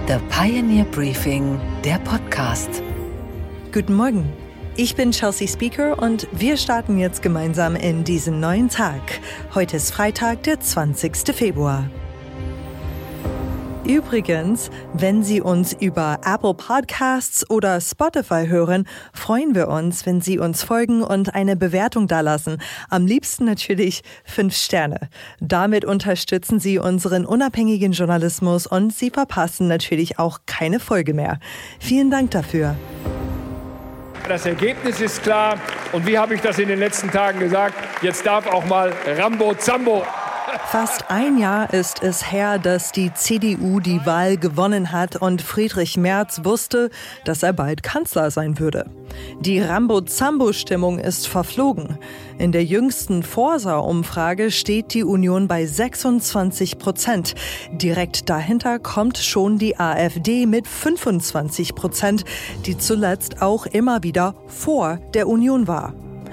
The Pioneer Briefing, der Podcast. Guten Morgen, ich bin Chelsea Speaker und wir starten jetzt gemeinsam in diesen neuen Tag. Heute ist Freitag, der 20. Februar. Übrigens, wenn Sie uns über Apple Podcasts oder Spotify hören, freuen wir uns, wenn Sie uns folgen und eine Bewertung dalassen. Am liebsten natürlich 5 Sterne. Damit unterstützen Sie unseren unabhängigen Journalismus und Sie verpassen natürlich auch keine Folge mehr. Vielen Dank dafür. Das Ergebnis ist klar. Und wie habe ich das in den letzten Tagen gesagt? Jetzt darf auch mal Rambo Zambo. Fast ein Jahr ist es her, dass die CDU die Wahl gewonnen hat und Friedrich Merz wusste, dass er bald Kanzler sein würde. Die Rambo-Zambo-Stimmung ist verflogen. In der jüngsten Forsa-Umfrage steht die Union bei 26%. Direkt dahinter kommt schon die AfD mit 25%, die zuletzt auch immer wieder vor der Union war.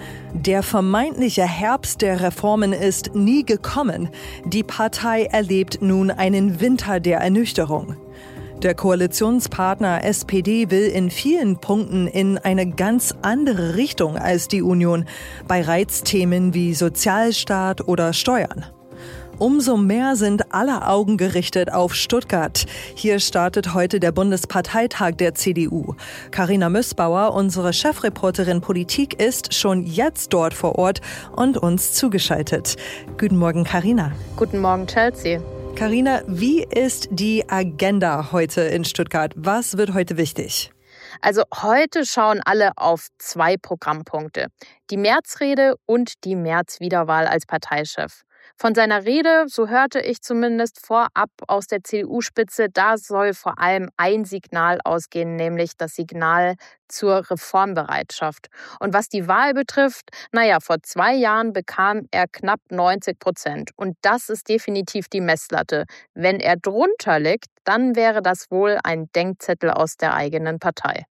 Der vermeintliche Herbst der Reformen ist nie gekommen. Die Partei erlebt nun einen Winter der Ernüchterung. Der Koalitionspartner SPD will in vielen Punkten in eine ganz andere Richtung als die Union, bei Reizthemen wie Sozialstaat oder Steuern. Umso mehr sind alle Augen gerichtet auf Stuttgart. Hier startet heute der Bundesparteitag der CDU. Carina Müßbauer, unsere Chefreporterin Politik, ist schon jetzt dort vor Ort und uns zugeschaltet. Guten Morgen, Carina. Guten Morgen, Chelsea. Carina, wie ist die Agenda heute in Stuttgart? Was wird heute wichtig? Also heute schauen alle auf 2 Programmpunkte. Die Merz-Rede und die Merz-Wiederwahl als Parteichef. Von seiner Rede, so hörte ich zumindest vorab aus der CDU-Spitze, da soll vor allem ein Signal ausgehen, nämlich das Signal zur Reformbereitschaft. Und was die Wahl betrifft, vor 2 Jahren bekam er knapp 90%. Und das ist definitiv die Messlatte. Wenn er drunter liegt, dann wäre das wohl ein Denkzettel aus der eigenen Partei.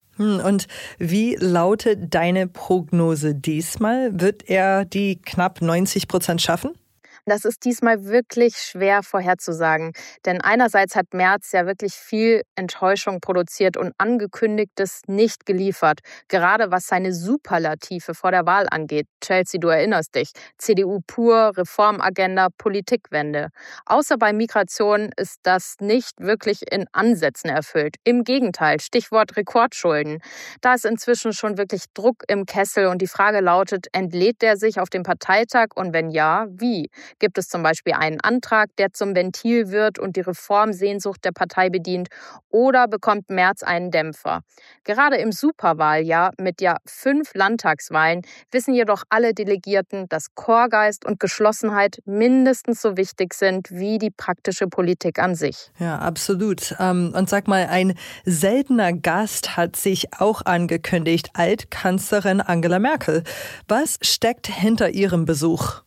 Und wie lautet deine Prognose diesmal? Wird er die knapp 90% schaffen? Das ist diesmal wirklich schwer vorherzusagen, denn einerseits hat Merz ja wirklich viel Enttäuschung produziert und Angekündigtes nicht geliefert, gerade was seine Superlative vor der Wahl angeht. Chelsea, du erinnerst dich, CDU pur, Reformagenda, Politikwende. Außer bei Migration ist das nicht wirklich in Ansätzen erfüllt. Im Gegenteil, Stichwort Rekordschulden. Da ist inzwischen schon wirklich Druck im Kessel und die Frage lautet, entlädt er sich auf dem Parteitag und wenn ja, wie? Gibt es zum Beispiel einen Antrag, der zum Ventil wird und die Reformsehnsucht der Partei bedient? Oder bekommt Merz einen Dämpfer? Gerade im Superwahljahr mit 5 Landtagswahlen wissen jedoch alle Delegierten, dass Korpsgeist und Geschlossenheit mindestens so wichtig sind wie die praktische Politik an sich. Ja, absolut. Und sag mal, ein seltener Gast hat sich auch angekündigt, Altkanzlerin Angela Merkel. Was steckt hinter ihrem Besuch?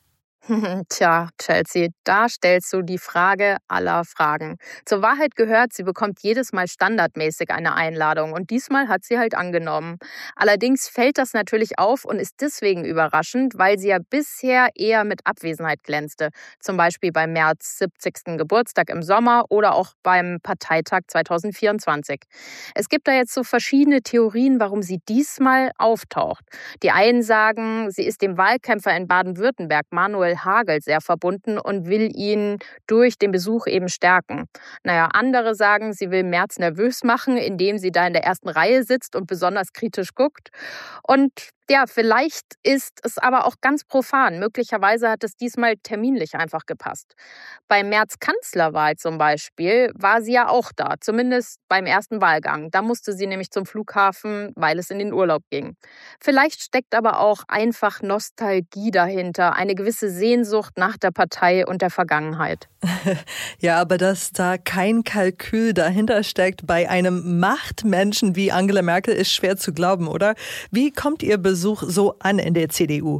Tja, Chelsea, da stellst du die Frage aller Fragen. Zur Wahrheit gehört, sie bekommt jedes Mal standardmäßig eine Einladung und diesmal hat sie halt angenommen. Allerdings fällt das natürlich auf und ist deswegen überraschend, weil sie ja bisher eher mit Abwesenheit glänzte. Zum Beispiel beim Merz 70. Geburtstag im Sommer oder auch beim Parteitag 2024. Es gibt da jetzt so verschiedene Theorien, warum sie diesmal auftaucht. Die einen sagen, sie ist dem Wahlkämpfer in Baden-Württemberg, Manuel Hagel, sehr verbunden und will ihn durch den Besuch eben stärken. Andere sagen, sie will Merz nervös machen, indem sie da in der ersten Reihe sitzt und besonders kritisch guckt. Und vielleicht ist es aber auch ganz profan. Möglicherweise hat es diesmal terminlich einfach gepasst. Bei Merz Kanzlerwahl zum Beispiel war sie ja auch da, zumindest beim ersten Wahlgang. Da musste sie nämlich zum Flughafen, weil es in den Urlaub ging. Vielleicht steckt aber auch einfach Nostalgie dahinter, eine gewisse Sehnsucht nach der Partei und der Vergangenheit. Ja, aber dass da kein Kalkül dahinter steckt bei einem Machtmenschen wie Angela Merkel ist schwer zu glauben, oder? Wie kommt Ihr Besuch so an in der CDU?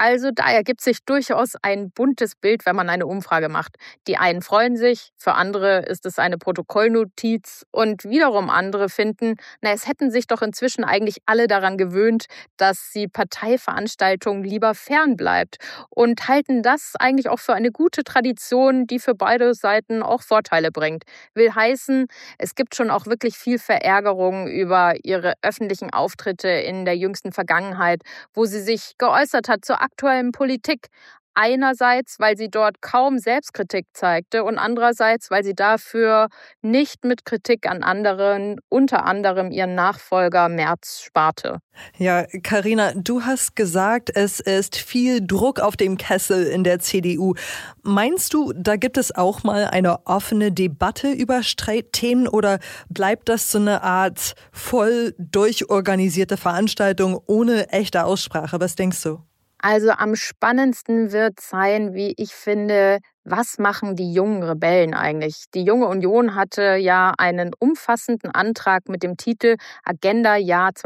Also da ergibt sich durchaus ein buntes Bild, wenn man eine Umfrage macht. Die einen freuen sich, für andere ist es eine Protokollnotiz und wiederum andere finden, es hätten sich doch inzwischen eigentlich alle daran gewöhnt, dass die Parteiveranstaltung lieber fernbleibt und halten das eigentlich auch für eine gute Tradition, die für beide Seiten auch Vorteile bringt. Will heißen, es gibt schon auch wirklich viel Verärgerung über ihre öffentlichen Auftritte in der jüngsten Vergangenheit, wo sie sich geäußert hat zur aktuellen Politik. Einerseits, weil sie dort kaum Selbstkritik zeigte und andererseits, weil sie dafür nicht mit Kritik an anderen, unter anderem ihren Nachfolger Merz, sparte. Ja, Carina, du hast gesagt, es ist viel Druck auf dem Kessel in der CDU. Meinst du, da gibt es auch mal eine offene Debatte über Streitthemen oder bleibt das so eine Art voll durchorganisierte Veranstaltung ohne echte Aussprache? Was denkst du? Also am spannendsten wird sein, wie ich finde, was machen die jungen Rebellen eigentlich? Die Junge Union hatte ja einen umfassenden Antrag mit dem Titel Agenda Jahr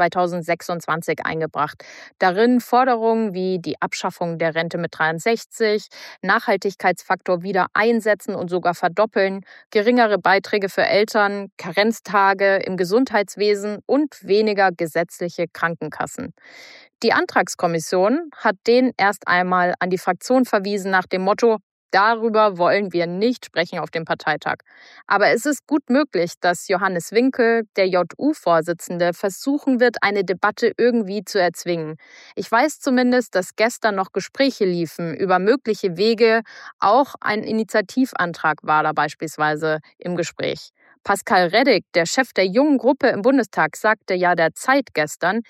2026 eingebracht. Darin Forderungen wie die Abschaffung der Rente mit 63, Nachhaltigkeitsfaktor wieder einsetzen und sogar verdoppeln, geringere Beiträge für Eltern, Karenztage im Gesundheitswesen und weniger gesetzliche Krankenkassen. Die Antragskommission hat den erst einmal an die Fraktion verwiesen nach dem Motto, darüber wollen wir nicht sprechen auf dem Parteitag. Aber es ist gut möglich, dass Johannes Winkel, der JU-Vorsitzende, versuchen wird, eine Debatte irgendwie zu erzwingen. Ich weiß zumindest, dass gestern noch Gespräche liefen über mögliche Wege. Auch ein Initiativantrag war da beispielsweise im Gespräch. Pascal Reddick, der Chef der jungen Gruppe im Bundestag, sagte ja der Zeit gestern,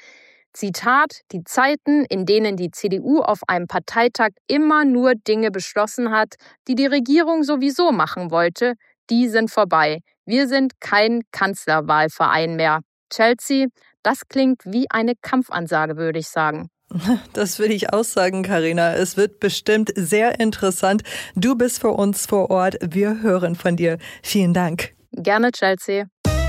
Zitat, die Zeiten, in denen die CDU auf einem Parteitag immer nur Dinge beschlossen hat, die die Regierung sowieso machen wollte, die sind vorbei. Wir sind kein Kanzlerwahlverein mehr. Chelsea, das klingt wie eine Kampfansage, würde ich sagen. Das will ich auch sagen, Carina. Es wird bestimmt sehr interessant. Du bist für uns vor Ort. Wir hören von dir. Vielen Dank. Gerne, Chelsea.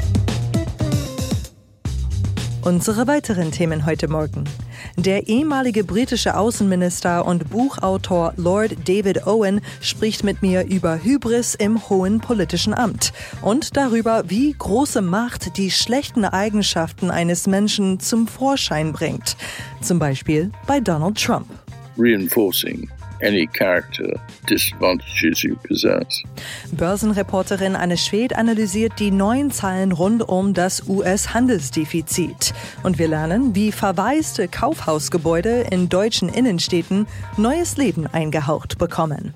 Unsere weiteren Themen heute Morgen. Der ehemalige britische Außenminister und Buchautor Lord David Owen spricht mit mir über Hybris im hohen politischen Amt und darüber, wie große Macht die schlechten Eigenschaften eines Menschen zum Vorschein bringt. Zum Beispiel bei Donald Trump. Reinforcing any character disadvantages you possess. Börsenreporterin Anne Schwed analysiert die neuen Zahlen rund um das US-Handelsdefizit. Und wir lernen, wie verwaiste Kaufhausgebäude in deutschen Innenstädten neues Leben eingehaucht bekommen.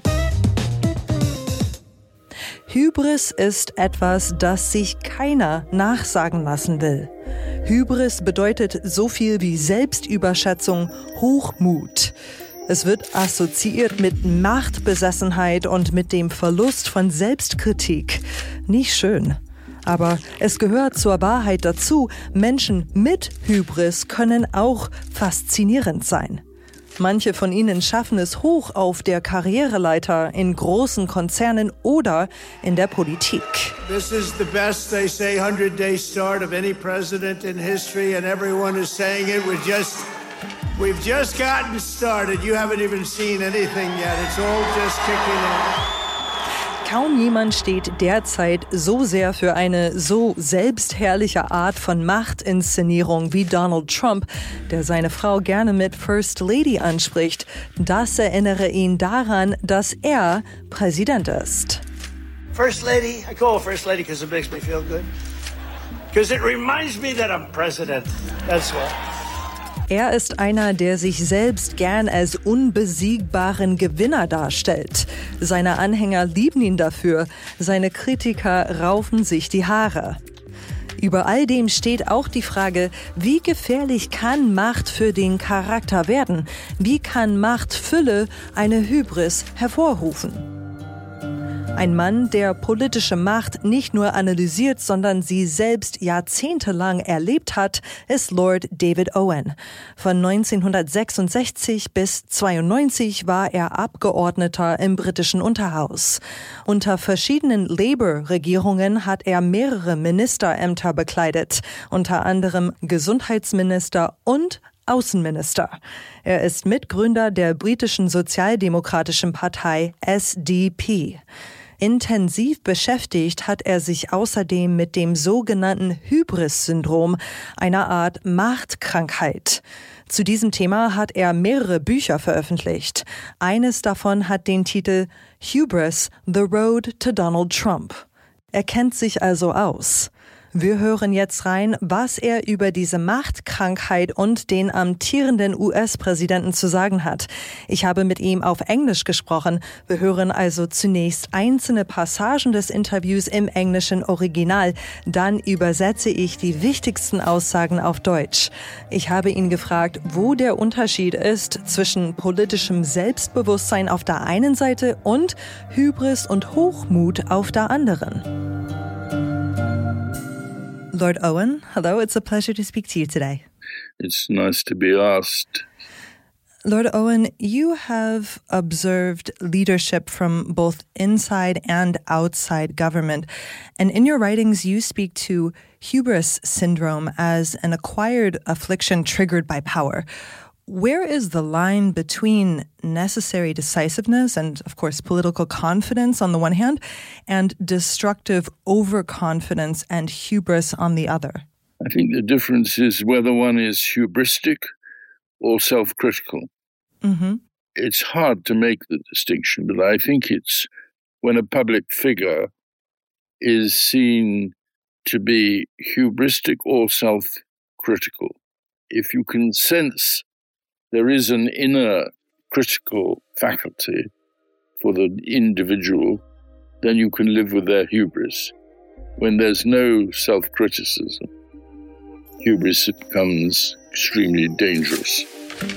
Hybris ist etwas, das sich keiner nachsagen lassen will. Hybris bedeutet so viel wie Selbstüberschätzung, Hochmut. Es wird assoziiert mit Machtbesessenheit und mit dem Verlust von Selbstkritik. Nicht schön. Aber es gehört zur Wahrheit dazu, Menschen mit Hybris können auch faszinierend sein. Manche von ihnen schaffen es hoch auf der Karriereleiter in großen Konzernen oder in der Politik. This is the best, they say, 100-day start of any president in history, and everyone is saying it. We've just gotten started. You haven't even seen anything yet. It's all just kicking in. Kaum jemand steht derzeit so sehr für eine so selbstherrliche Art von Machtinszenierung wie Donald Trump, der seine Frau gerne mit First Lady anspricht. Das erinnere ihn daran, dass er Präsident ist. First Lady, I call her First Lady because it makes me feel good. Because it reminds me that I'm president. That's what. Er ist einer, der sich selbst gern als unbesiegbaren Gewinner darstellt. Seine Anhänger lieben ihn dafür, seine Kritiker raufen sich die Haare. Über all dem steht auch die Frage, wie gefährlich kann Macht für den Charakter werden? Wie kann Machtfülle eine Hybris hervorrufen? Ein Mann, der politische Macht nicht nur analysiert, sondern sie selbst jahrzehntelang erlebt hat, ist Lord David Owen. Von 1966 bis 1992 war er Abgeordneter im britischen Unterhaus. Unter verschiedenen Labour-Regierungen hat er mehrere Ministerämter bekleidet, unter anderem Gesundheitsminister und Außenminister. Er ist Mitgründer der britischen sozialdemokratischen Partei SDP. Intensiv beschäftigt hat er sich außerdem mit dem sogenannten Hybris-Syndrom, einer Art Machtkrankheit. Zu diesem Thema hat er mehrere Bücher veröffentlicht. Eines davon hat den Titel Hubris, The Road to Donald Trump. Er kennt sich also aus. Wir hören jetzt rein, was er über diese Machtkrankheit und den amtierenden US-Präsidenten zu sagen hat. Ich habe mit ihm auf Englisch gesprochen. Wir hören also zunächst einzelne Passagen des Interviews im englischen Original. Dann übersetze ich die wichtigsten Aussagen auf Deutsch. Ich habe ihn gefragt, wo der Unterschied ist zwischen politischem Selbstbewusstsein auf der einen Seite und Hybris und Hochmut auf der anderen. Lord Owen, hello, it's a pleasure to speak to you today. It's nice to be asked. Lord Owen, you have observed leadership from both inside and outside government. And in your writings, you speak to hubris syndrome as an acquired affliction triggered by power. Where is the line between necessary decisiveness and, of course, political confidence on the one hand, and destructive overconfidence and hubris on the other? I think the difference is whether one is hubristic or self-critical. Mm-hmm. It's hard to make the distinction, but I think it's when a public figure is seen to be hubristic or self-critical. If you can sense there is an inner critical faculty for the individual, then you can live with their hubris. When there's no self-criticism, hubris becomes extremely dangerous.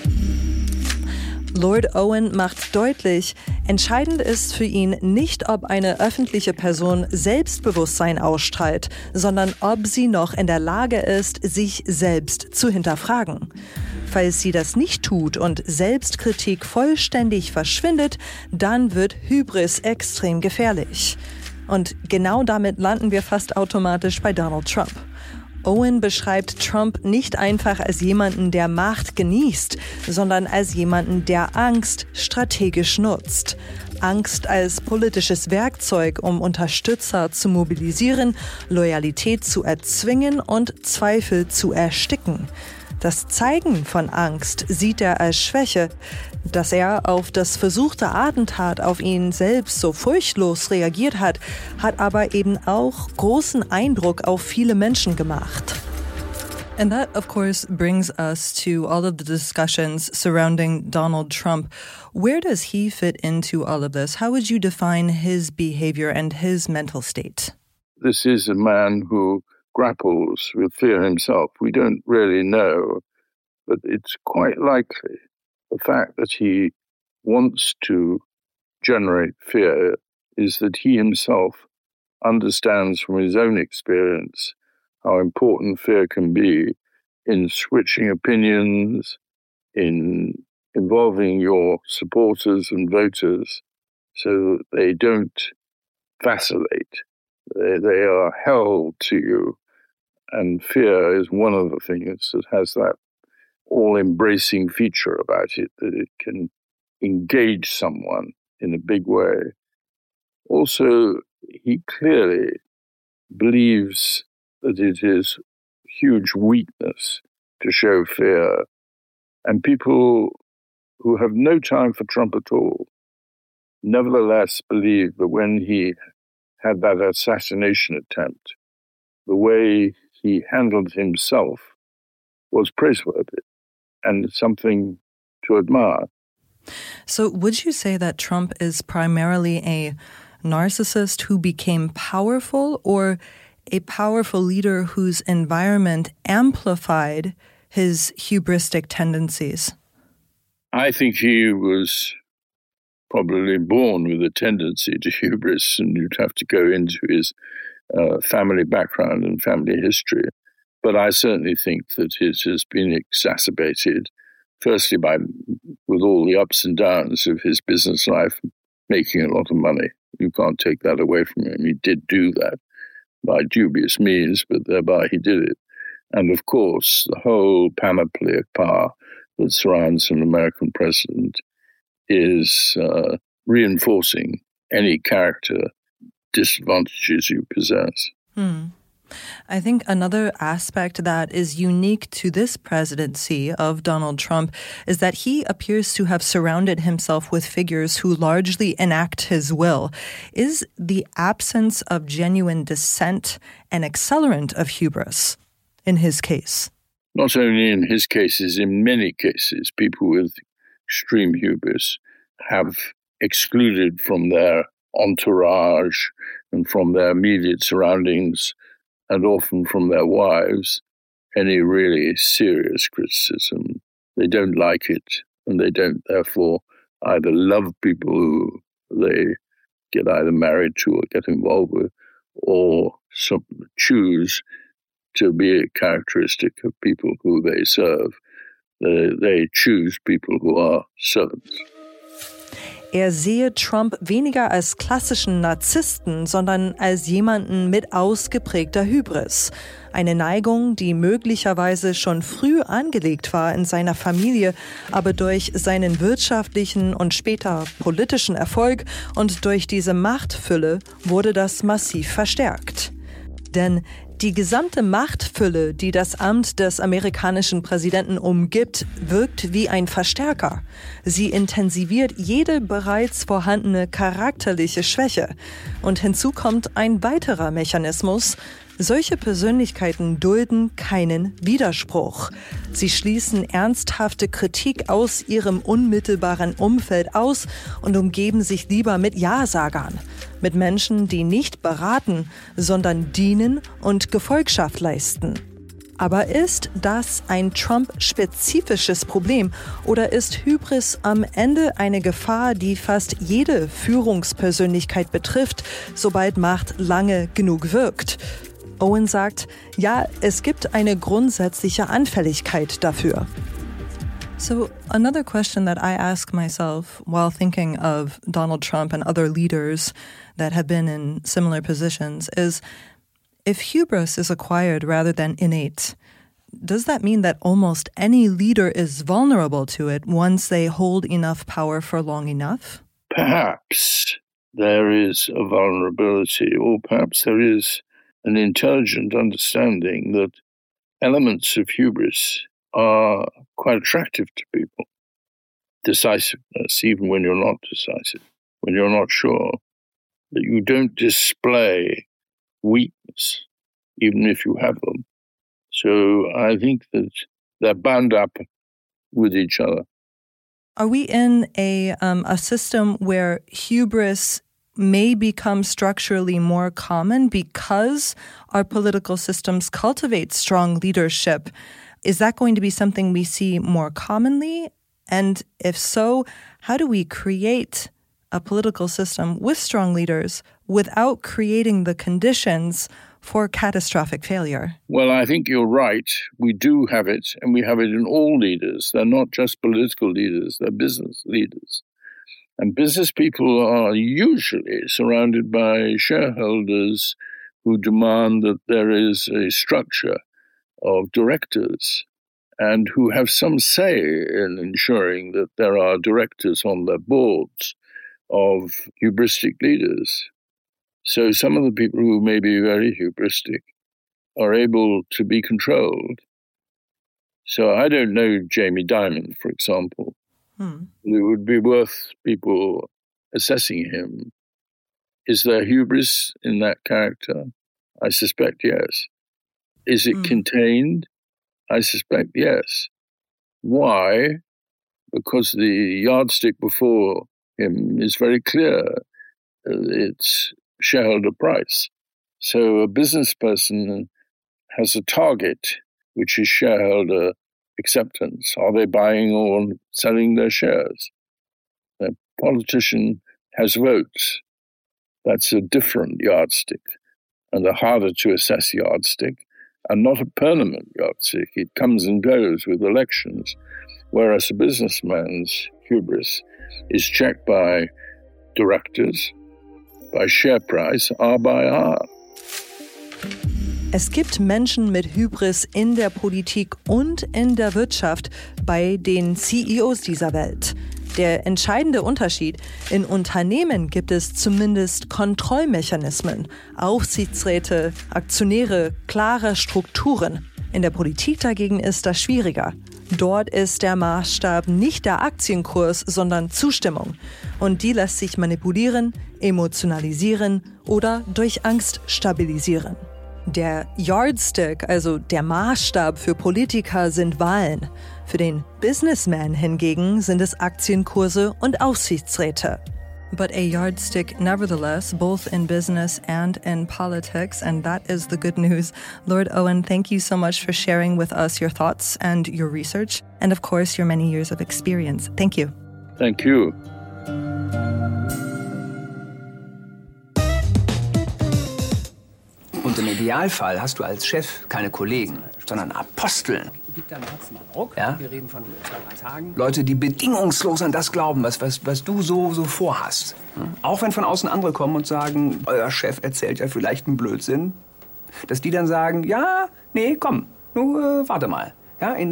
Lord Owen macht deutlich, entscheidend ist für ihn nicht, ob eine öffentliche Person Selbstbewusstsein ausstrahlt, sondern ob sie noch in der Lage ist, sich selbst zu hinterfragen. Falls sie das nicht tut und Selbstkritik vollständig verschwindet, dann wird Hybris extrem gefährlich. Und genau damit landen wir fast automatisch bei Donald Trump. Owen beschreibt Trump nicht einfach als jemanden, der Macht genießt, sondern als jemanden, der Angst strategisch nutzt. Angst als politisches Werkzeug, um Unterstützer zu mobilisieren, Loyalität zu erzwingen und Zweifel zu ersticken. Das Zeigen von Angst sieht er als Schwäche. Dass er auf das versuchte Attentat auf ihn selbst so furchtlos reagiert hat, hat aber eben auch großen Eindruck auf viele Menschen gemacht. And that, of course, brings us to all of the discussions surrounding Donald Trump. Where does he fit into all of this? How would you define his behavior and his mental state? This is a man who grapples with fear himself. We don't really know, but it's quite likely the fact that he wants to generate fear is that he himself understands from his own experience how important fear can be in switching opinions, in involving your supporters and voters so that they don't vacillate. They are held to you. And fear is one of the things that has that all-embracing feature about it, that it can engage someone in a big way. Also, he clearly believes that it is huge weakness to show fear. And people who have no time for Trump at all nevertheless believe that when he had that assassination attempt, the way he handled himself was praiseworthy and something to admire. So would you say that Trump is primarily a narcissist who became powerful, or a powerful leader whose environment amplified his hubristic tendencies? I think he was probably born with a tendency to hubris, and you'd have to go into his family background and family history. But I certainly think that it has been exacerbated, firstly with all the ups and downs of his business life, making a lot of money. You can't take that away from him. He did do that by dubious means, but thereby he did it. And of course, the whole panoply of power that surrounds an American president is reinforcing any character disadvantages you possess. I think another aspect that is unique to this presidency of Donald Trump is that he appears to have surrounded himself with figures who largely enact his will. Is the absence of genuine dissent an accelerant of hubris in his case? Not only in his cases, in many cases, people with extreme hubris have excluded from their entourage and from their immediate surroundings and often from their wives, any really serious criticism. They don't like it, and they don't therefore either love people who they get either married to or get involved with, or choose to be a characteristic of people who they serve. They choose people who are servants. Sehe Trump weniger als klassischen Narzissten, sondern als jemanden mit ausgeprägter Hybris. Eine Neigung, die möglicherweise schon früh angelegt war in seiner Familie, aber durch seinen wirtschaftlichen und später politischen Erfolg und durch diese Machtfülle wurde das massiv verstärkt. Denn die gesamte Machtfülle, die das Amt des amerikanischen Präsidenten umgibt, wirkt wie ein Verstärker. Sie intensiviert jede bereits vorhandene charakterliche Schwäche. Und hinzu kommt ein weiterer Mechanismus. Solche Persönlichkeiten dulden keinen Widerspruch. Sie schließen ernsthafte Kritik aus ihrem unmittelbaren Umfeld aus und umgeben sich lieber mit Ja-Sagern. Mit Menschen, die nicht beraten, sondern dienen und Gefolgschaft leisten. Aber ist das ein Trump-spezifisches Problem oder ist Hybris am Ende eine Gefahr, die fast jede Führungspersönlichkeit betrifft, sobald Macht lange genug wirkt? Owen sagt, ja, es gibt eine grundsätzliche Anfälligkeit dafür. So another question that I ask myself while thinking of Donald Trump and other leaders that have been in similar positions is, if hubris is acquired rather than innate, does that mean that almost any leader is vulnerable to it once they hold enough power for long enough? Perhaps there is a vulnerability, or perhaps there is an intelligent understanding that elements of hubris are quite attractive to people. Decisiveness, even when you're not decisive, when you're not sure, that you don't display weakness, even if you have them. So I think that they're bound up with each other. Are we in a system where hubris may become structurally more common because our political systems cultivate strong leadership? Is that going to be something we see more commonly? And if so, how do we create a political system with strong leaders without creating the conditions for catastrophic failure? Well, I think you're right. We do have it, and we have it in all leaders. They're not just political leaders, they're business leaders. And business people are usually surrounded by shareholders who demand that there is a structure of directors and who have some say in ensuring that there are directors on their boards of hubristic leaders. So some of the people who may be very hubristic are able to be controlled. So I don't know Jamie Dimon, for example. It would be worth people assessing him. Is there hubris in that character? I suspect yes. Is it contained? I suspect yes. Why? Because the yardstick before him is very clear. It's shareholder price. So a business person has a target, which is shareholder acceptance. Are they buying or selling their shares? A politician has votes. That's a different yardstick and a harder to assess yardstick, and not a permanent yardstick. It comes and goes with elections, whereas a businessman's hubris is checked by directors, by share price, hour by hour. Es gibt Menschen mit Hybris in der Politik und in der Wirtschaft, bei den CEOs dieser Welt. Der entscheidende Unterschied: In Unternehmen gibt es zumindest Kontrollmechanismen, Aufsichtsräte, Aktionäre, klare Strukturen. In der Politik dagegen ist das schwieriger. Dort ist der Maßstab nicht der Aktienkurs, sondern Zustimmung. Und die lässt sich manipulieren, emotionalisieren oder durch Angst stabilisieren. Der Yardstick, also der Maßstab für Politiker, sind Wahlen. Für den Businessman hingegen sind es Aktienkurse und Aufsichtsräte. But a yardstick nevertheless, both in business and in politics, and that is the good news. Lord Owen, thank you so much for sharing with us your thoughts and your research, and of course your many years of experience. Thank you. Thank you. Und im Idealfall hast du als Chef keine Kollegen, sondern Aposteln. Gib deinem Herzen mal Ruck. Ja? Wir reden von 2-3 Tagen. Leute, die bedingungslos an das glauben, was du so vorhast. Auch wenn von außen andere kommen und sagen, euer Chef erzählt ja vielleicht einen Blödsinn. Dass die dann sagen, ja, nee, komm, nur warte mal. Ja, in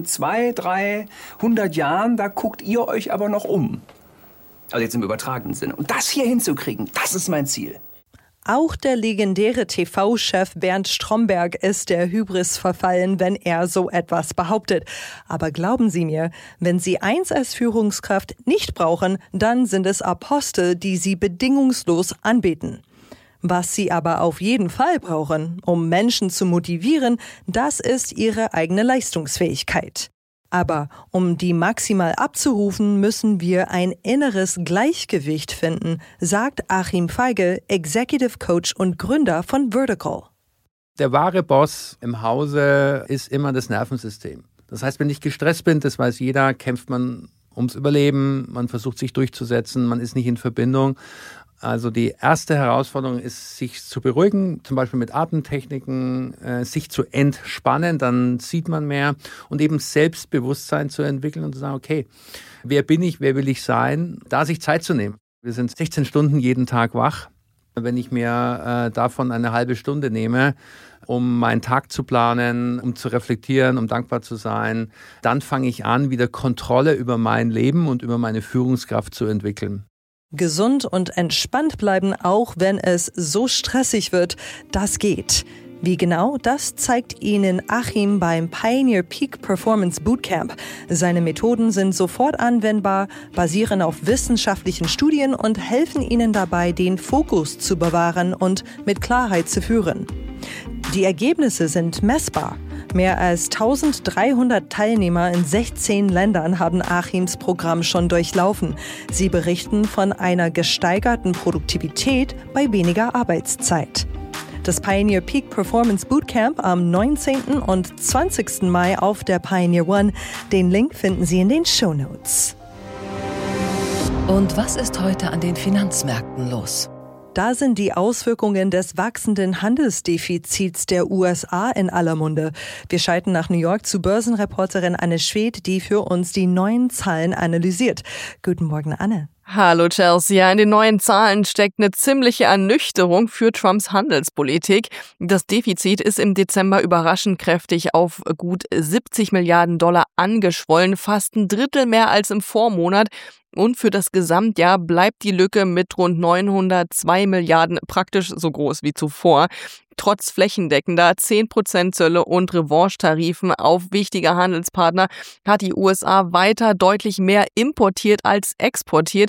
200-300 Jahren, da guckt ihr euch aber noch um. Also jetzt im übertragenen Sinne. Und das hier hinzukriegen, das ist mein Ziel. Auch der legendäre TV-Chef Bernd Stromberg ist der Hybris verfallen, wenn er so etwas behauptet. Aber glauben Sie mir, wenn Sie eins als Führungskraft nicht brauchen, dann sind es Apostel, die Sie bedingungslos anbeten. Was Sie aber auf jeden Fall brauchen, um Menschen zu motivieren, das ist Ihre eigene Leistungsfähigkeit. Aber um die maximal abzurufen, müssen wir ein inneres Gleichgewicht finden, sagt Achim Feige, Executive Coach und Gründer von Vertical. Der wahre Boss im Hause ist immer das Nervensystem. Das heißt, wenn ich gestresst bin, das weiß jeder, kämpft man ums Überleben, man versucht sich durchzusetzen, man ist nicht in Verbindung. Also die erste Herausforderung ist, sich zu beruhigen, zum Beispiel mit Atemtechniken, sich zu entspannen, dann sieht man mehr und eben Selbstbewusstsein zu entwickeln und zu sagen, okay, wer bin ich, wer will ich sein, da sich Zeit zu nehmen. Wir sind 16 Stunden jeden Tag wach. Wenn ich mir davon eine halbe Stunde nehme, um meinen Tag zu planen, um zu reflektieren, um dankbar zu sein, dann fange ich an, wieder Kontrolle über mein Leben und über meine Führungskraft zu entwickeln. Gesund und entspannt bleiben, auch wenn es so stressig wird, das geht. Wie genau, das zeigt Ihnen Achim beim Pioneer Peak Performance Bootcamp. Seine Methoden sind sofort anwendbar, basieren auf wissenschaftlichen Studien und helfen Ihnen dabei, den Fokus zu bewahren und mit Klarheit zu führen. Die Ergebnisse sind messbar. Mehr als 1300 Teilnehmer in 16 Ländern haben Achims Programm schon durchlaufen. Sie berichten von einer gesteigerten Produktivität bei weniger Arbeitszeit. Das Pioneer Peak Performance Bootcamp am 19. und 20. Mai auf der Pioneer One. Den Link finden Sie in den Shownotes. Und was ist heute an den Finanzmärkten los? Da sind die Auswirkungen des wachsenden Handelsdefizits der USA in aller Munde. Wir schalten nach New York zu Börsenreporterin Anne Schwedt, die für uns die neuen Zahlen analysiert. Guten Morgen, Anne. Hallo Chelsea, in den neuen Zahlen steckt eine ziemliche Ernüchterung für Trumps Handelspolitik. Das Defizit ist im Dezember überraschend kräftig auf gut 70 Milliarden Dollar angeschwollen, fast ein Drittel mehr als im Vormonat. Und für das Gesamtjahr bleibt die Lücke mit rund 902 Milliarden praktisch so groß wie zuvor. Trotz flächendeckender 10% Zölle und Revanche-Tarifen auf wichtige Handelspartner hat die USA weiter deutlich mehr importiert als exportiert.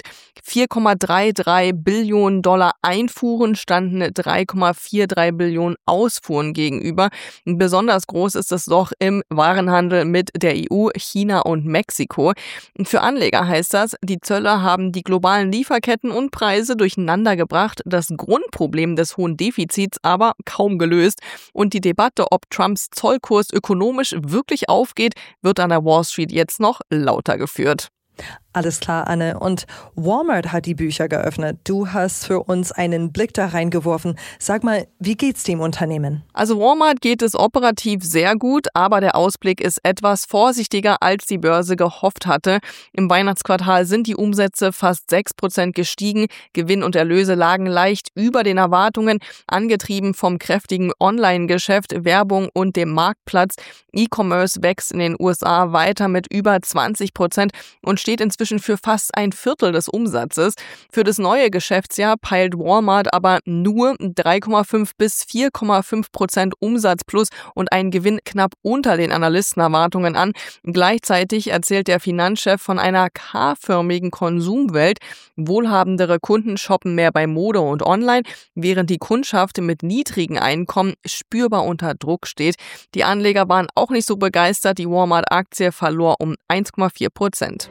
4,33 Billionen Dollar Einfuhren standen 3,43 Billionen Ausfuhren gegenüber. Besonders groß ist das Loch im Warenhandel mit der EU, China und Mexiko. Für Anleger heißt das, die Zölle haben die globalen Lieferketten und Preise durcheinander gebracht, das Grundproblem des hohen Defizits aber kaum gelöst. Und die Debatte, ob Trumps Zollkurs ökonomisch wirklich aufgeht, wird an der Wall Street jetzt noch lauter geführt. Alles klar, Anne. Und Walmart hat die Bücher geöffnet. Du hast für uns einen Blick da reingeworfen. Sag mal, wie geht's dem Unternehmen? Also Walmart geht es operativ sehr gut, aber der Ausblick ist etwas vorsichtiger, als die Börse gehofft hatte. Im Weihnachtsquartal sind die Umsätze fast 6% gestiegen. Gewinn und Erlöse lagen leicht über den Erwartungen, angetrieben vom kräftigen Online-Geschäft, Werbung und dem Marktplatz. E-Commerce wächst in den USA weiter mit über 20% und steht inzwischen für fast ein Viertel des Umsatzes. Für das neue Geschäftsjahr peilt Walmart aber nur 3,5 bis 4,5% Umsatz plus und einen Gewinn knapp unter den Analystenerwartungen an. Gleichzeitig erzählt der Finanzchef von einer K-förmigen Konsumwelt. Wohlhabendere Kunden shoppen mehr bei Mode und online, während die Kundschaft mit niedrigen Einkommen spürbar unter Druck steht. Die Anleger waren auch nicht so begeistert. Die Walmart-Aktie verlor um 1,4%.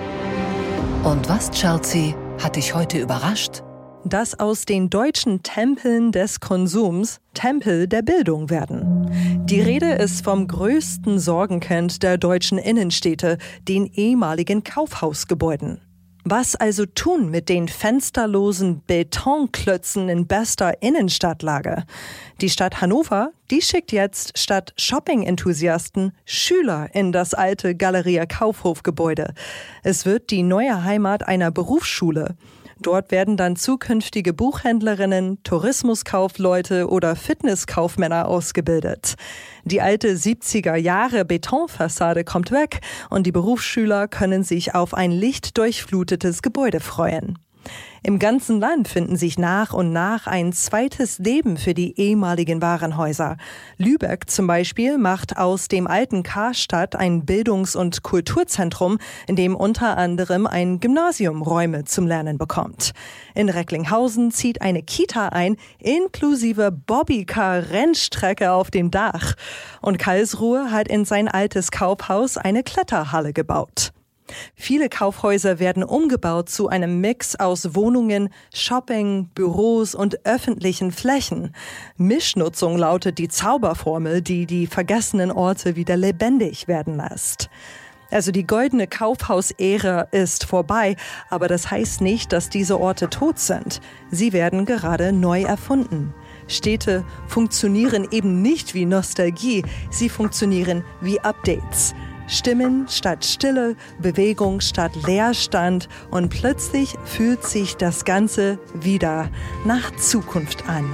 Und was, Chelsea, hat dich heute überrascht? Dass aus den deutschen Tempeln des Konsums Tempel der Bildung werden. Die Rede ist vom größten Sorgenkind der deutschen Innenstädte, den ehemaligen Kaufhausgebäuden. Was also tun mit den fensterlosen Betonklötzen in bester Innenstadtlage? Die Stadt Hannover, die schickt jetzt statt Shopping-Enthusiasten Schüler in das alte Galeria Kaufhofgebäude. Es wird die neue Heimat einer Berufsschule. Dort werden dann zukünftige Buchhändlerinnen, Tourismuskaufleute oder Fitnesskaufmänner ausgebildet. Die alte 70er-Jahre Betonfassade kommt weg und die Berufsschüler können sich auf ein lichtdurchflutetes Gebäude freuen. Im ganzen Land finden sich nach und nach ein zweites Leben für die ehemaligen Warenhäuser. Lübeck zum Beispiel macht aus dem alten Karstadt ein Bildungs- und Kulturzentrum, in dem unter anderem ein Gymnasium Räume zum Lernen bekommt. In Recklinghausen zieht eine Kita ein, inklusive Bobbycar-Rennstrecke auf dem Dach. Und Karlsruhe hat in sein altes Kaufhaus eine Kletterhalle gebaut. Viele Kaufhäuser werden umgebaut zu einem Mix aus Wohnungen, Shopping, Büros und öffentlichen Flächen. Mischnutzung lautet die Zauberformel, die die vergessenen Orte wieder lebendig werden lässt. Also die goldene Kaufhausära ist vorbei, aber das heißt nicht, dass diese Orte tot sind. Sie werden gerade neu erfunden. Städte funktionieren eben nicht wie Nostalgie, sie funktionieren wie Updates. Stimmen statt Stille, Bewegung statt Leerstand und plötzlich fühlt sich das Ganze wieder nach Zukunft an.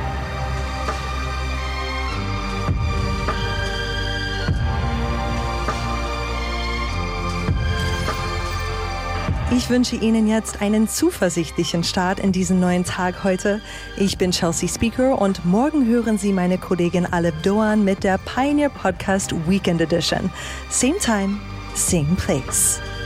Ich wünsche Ihnen jetzt einen zuversichtlichen Start in diesen neuen Tag heute. Ich bin Chelsea Speaker und morgen hören Sie meine Kollegin Alep Doan mit der Pioneer Podcast Weekend Edition. Same time, same place.